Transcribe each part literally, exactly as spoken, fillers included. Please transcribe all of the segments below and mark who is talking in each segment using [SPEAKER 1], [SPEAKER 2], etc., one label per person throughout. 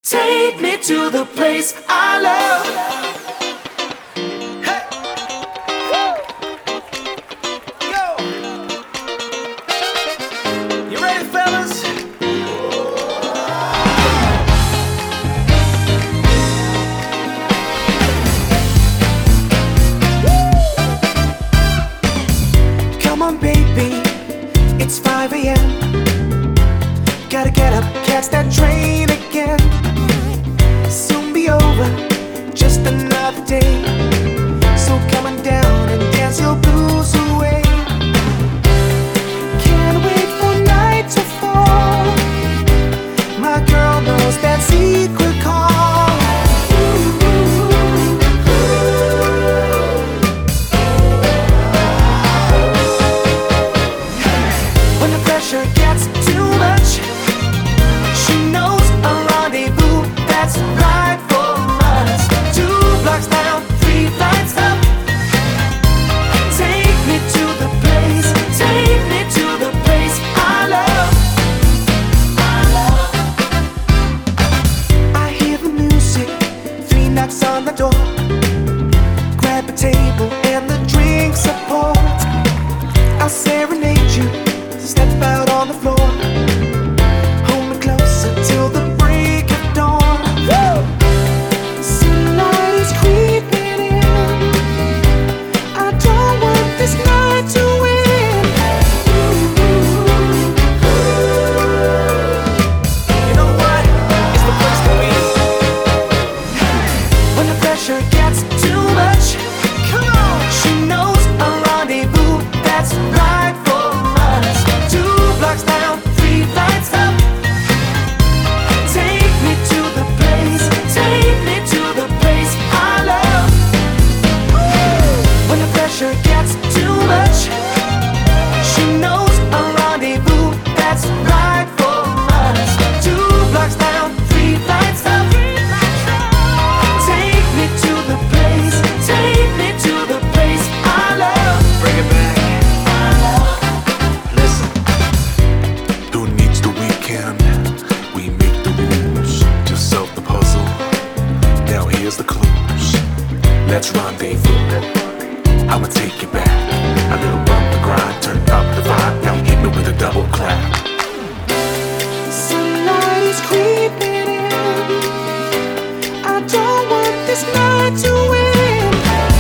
[SPEAKER 1] Take me to the place I love. Hey. Yo. You ready, fellas? Come on, baby, it's five a m Gotta get up, catch that train again. Soon be over, just another day. So come on down and dance your blues away. Can't wait for night to fall. My girl knows that secret call. When the pressure gets too much, she knows a rendezvous that's right for us. Two blocks down, three lights up. Take me to the place, take me to the place I love. I love. I hear the music, three knocks on the door. Grab a table and the drinks are poured. I'll serenade you, step out on the floor. Hold me closer till the break of dawn. Woo! Sunlight is creeping in. I don't want this night to end. You know what? It's the place to be. When the pressure gets too much, come on. She knows a rendezvous that's right for us. Two blocks down, three lights up. Take me to the place, take me to the place I love. When the pressure gets too much, she knows a rendezvous that's right for us. Two blocks down, three lights up. Take me to the place, take me to the place I love. Bring it back.
[SPEAKER 2] Listen, who needs the weekend? We make the rules to solve the puzzle. Now here's the clues. Let's rendezvous. I'ma take you back. A little bump the grind, turn up the vibe. Now hit me with a double clap.
[SPEAKER 1] Sunlight is creeping in. I don't want this night to end.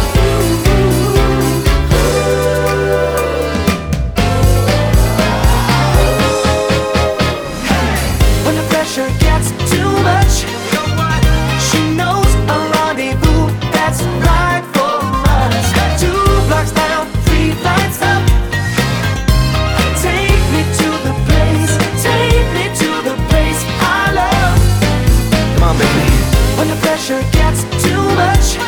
[SPEAKER 1] When the pressure gets too much, she knows a rendezvous that's right for us. Two blocks down, three lights up. Take me to the place, take me to the place I love.
[SPEAKER 2] Come on, baby.
[SPEAKER 1] When the pressure gets too much,